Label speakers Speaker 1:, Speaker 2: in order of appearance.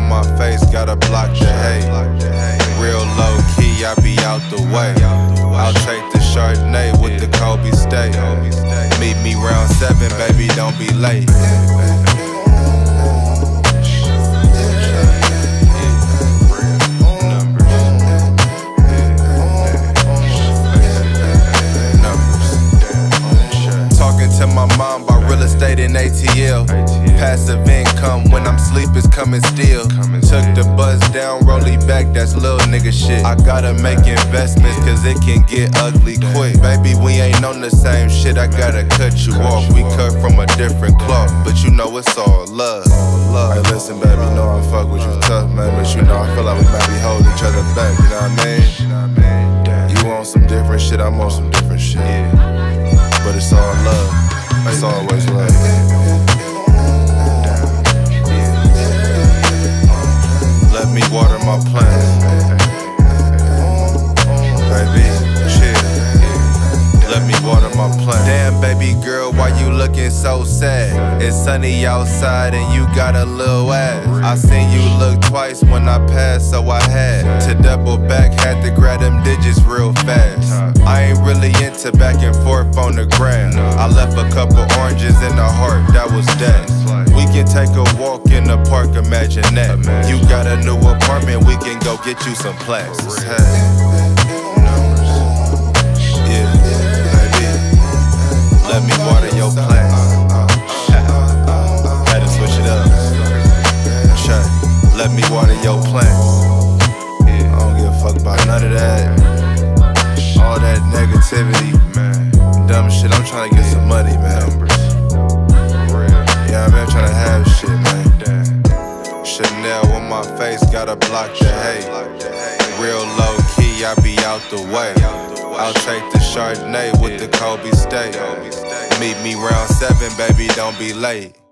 Speaker 1: on my face, gotta block the hate. Real low key, I be out the way. I'll take the Chardonnay with the Kobe steak. Meet me round 7, baby, don't be late. To my mom about real estate in ATL. Passive income when I'm sleep is coming still. Took the buzz down, roll it back, that's little nigga shit. I gotta make investments cause it can get ugly quick. Baby, we ain't on the same shit, I gotta cut you off. We cut from a different cloth, but you know it's all love. Hey, listen, baby, you know I fuck with you tough, man, but you know I feel like we might be holding each other back, you know what I mean? You on some different shit, I'm on some different shit. But it's all love. It's always love. Let me water my plants. Baby, chill. Let me water my plants. Damn, baby girl, why you looking so sad? It's sunny outside and you got a little ass. I seen you look twice when I passed, so I had to double back, had to grab them digits real fast. I ain't really into back and forth on the gram. I left a couple oranges in the heart, that was that. We can take a walk in the park, imagine that. You got a new apartment, we can go get you some plants. Yeah, baby, let me water your plants. Had to switch it up. Check, let me water your plants. I don't give a fuck about none of that. All that negativity, dumb shit, I'm trying to get some money, man. Yeah, I mean, I'm trying to have shit, man. Chanel on my face, gotta block the hate. Real low key, I be out the way. I'll take the Chardonnay with the Kobe steak. Meet me round 7, baby, don't be late.